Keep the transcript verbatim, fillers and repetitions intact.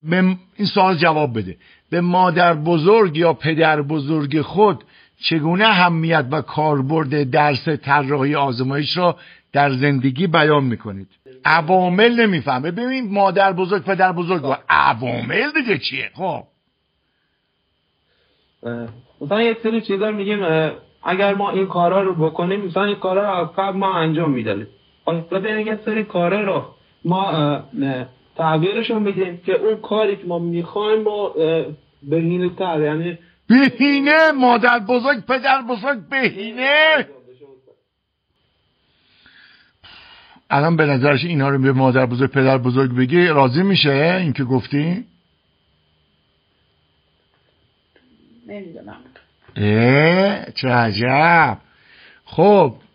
به این سوال جواب بده. به مادر بزرگ یا پدر بزرگ خود چگونه اهمیت و کاربرد درس طراحی آزمایش را در زندگی بیان میکنید؟ عوامل نمیفهمه. ببین مادر بزرگ پدر بزرگ و عوامل دیگه چیه؟ خب مثلا یک سری چیزا میگیم اگر ما این کارا رو بکنیم، مثلا این کارا رو از قبل ما انجام میدادیم، حالا یک سری کارا رو ما تغییرشون میدیم که اون کاری که ما میخوایم ما بهینه تر، یعنی بهینه. مادر بزرگ پدر بزرگ بهینه. الان به نظرش اینا رو به مادر بزرگ پدر بزرگ بگی راضی میشه این که گفتی؟ نمیدونم. اه چه عجب. خب